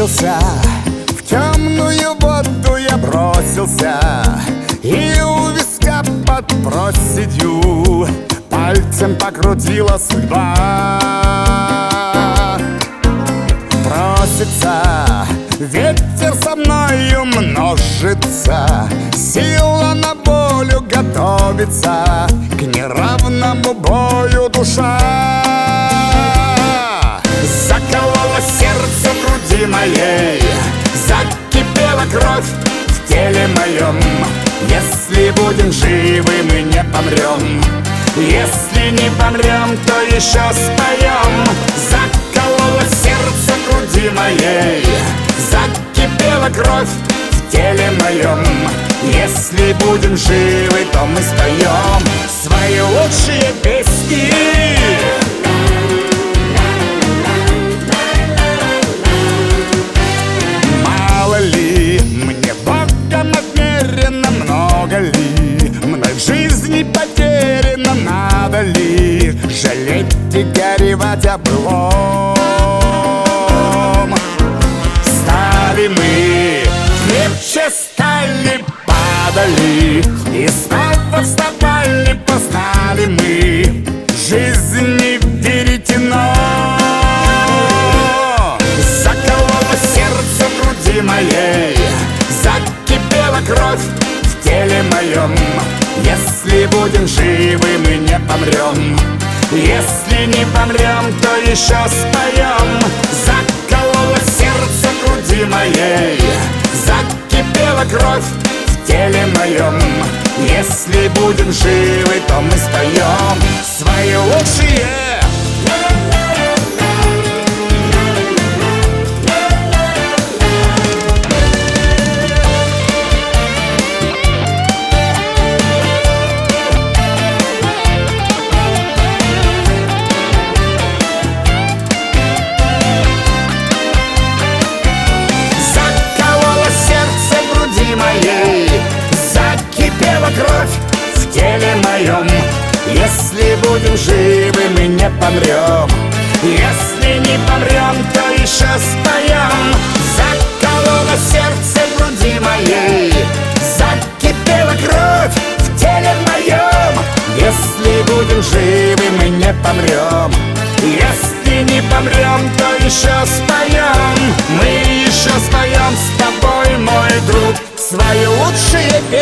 бросился, в темную воду я бросился, и у виска под проседью пальцем покрутила судьба. Просится ветер, со мною множится, сила на волю готовится, к неравному бою душа. Заколола сердце в груди моей, закипела кровь в теле моем. Если будем живы, мы не помрем, если не помрем, то еще споем. Заколола сердце в груди моей, закипела кровь в теле моем. Если будем живы, то мы споем свои лучшие песни. Мало ли мне Богом отмерено, много ли мной в жизни потеряно, надо ли жалеть и горевать о былом. Стали мы, крепче стали, падали и снова вставали, познали мы жизни веретено. Заколола сердце в груди моей, закипела кровь в теле моем. Если будем живы, мы не помрем, если не помрем, то еще споем. Заколола сердце в груди моей, закипела кровь в теле моем. Если будем живы, то мы споем свои лучшие. Кровь в теле моем. Если будем живы, мы не помрем, если не помрем, то еще споем. Заколола сердце в груди моей, закипела кровь в теле моем. Если будем живы, мы не помрем, если не помрем, то еще споем. Мы еще споем с тобой, мой друг, свои лучшие песни.